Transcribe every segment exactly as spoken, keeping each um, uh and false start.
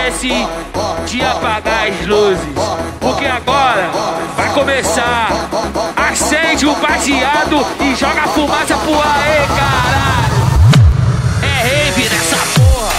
esquece de apagar as luzes, porque agora vai começar. Acende o baseado e joga a fumaça pro ar, ei, caralho. É rave nessa porra.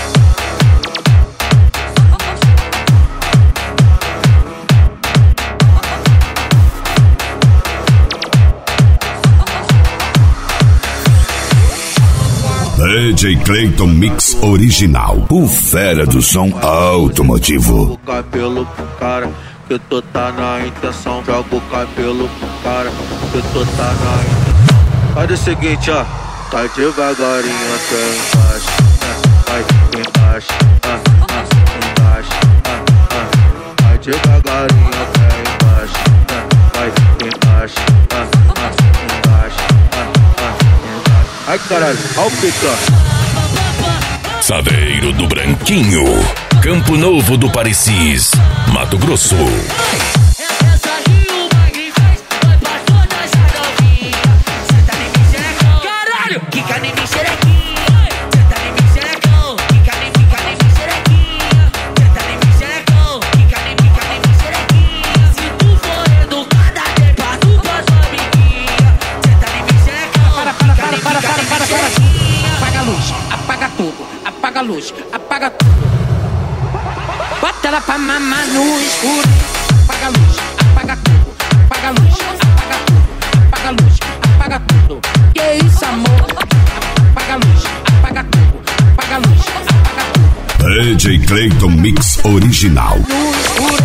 D J Clayton Mix Original, o fera do som automotivo. O cabelo pro cara, que tu tá na intenção. Joga o cabelo pro cara, que tu tá na intenção. Faz o seguinte, ó, tá devagarinho até embaixo, vai embaixo, ah, ah, embaixo, ah, ah. Vai devagarinho até embaixo, vai embaixo, ah, ah, embaixo, ah, ah, embaixo. Ai caralho, ó o pica. Saveiro do Branquinho, Campo Novo do Parecis, Mato Grosso. Apaga a luz, apaga tudo. Bota ela pra mamar no escuro. Apaga a luz, apaga tudo. Apaga a luz, apaga tudo. Apaga a luz, apaga tudo. Que isso, amor? Apaga a luz, apaga tudo. Apaga a luz, apaga tudo. D J Clayton Mix Original. No escuro.